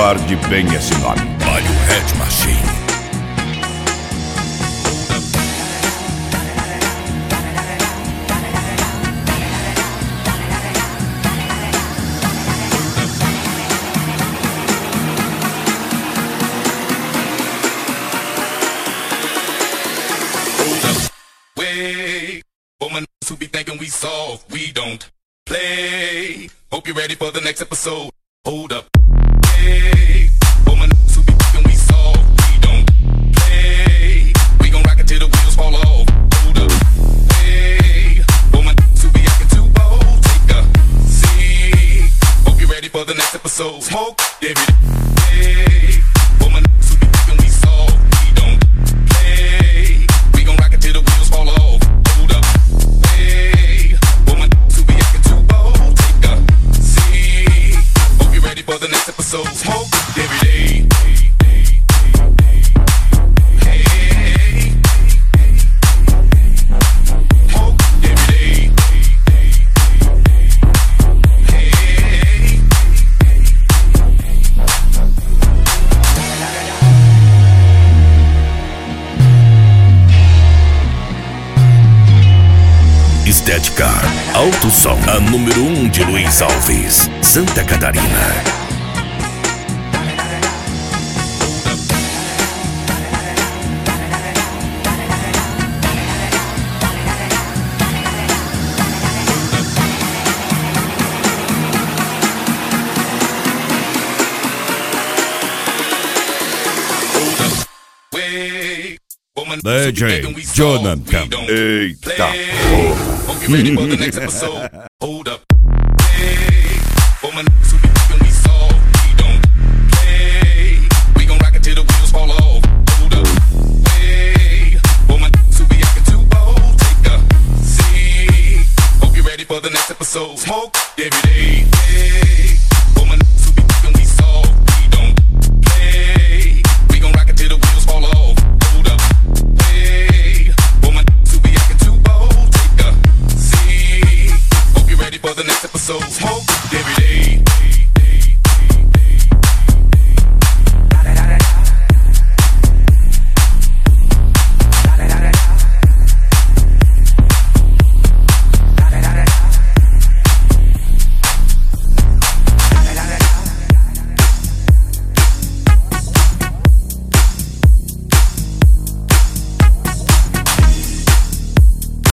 Guarde bem esse nome. Biohead Machine. Woman who be thinking we soft, we don't play. Hope you're ready for the next episode. Hold up. Hey, woman who be thinking we soft, we don't play. We gon' rock it till the wheels fall off. Hold up. Hey, woman who be acting too bold, take a seat. Hope you're ready for the next episode. Smoke, David. Hey, woman who be thinking we soft, we don't play. We gon' rock it till the wheels fall off. For the next episode, smoke every day. Hey, smoke every day. Hey. Estética Alto Som, a número 1 de Luiz Alves, Santa Catarina. DJ Jonathan. Eita. Hope you're ready for the next episode. Hold up. Hey, woman who be thinking we soft, we don't play. We gon' rock it till the wheels fall off. Hold up. Hey, woman who be acting too bold, take a seat. Hope you're ready for the next episode. Smoke every day.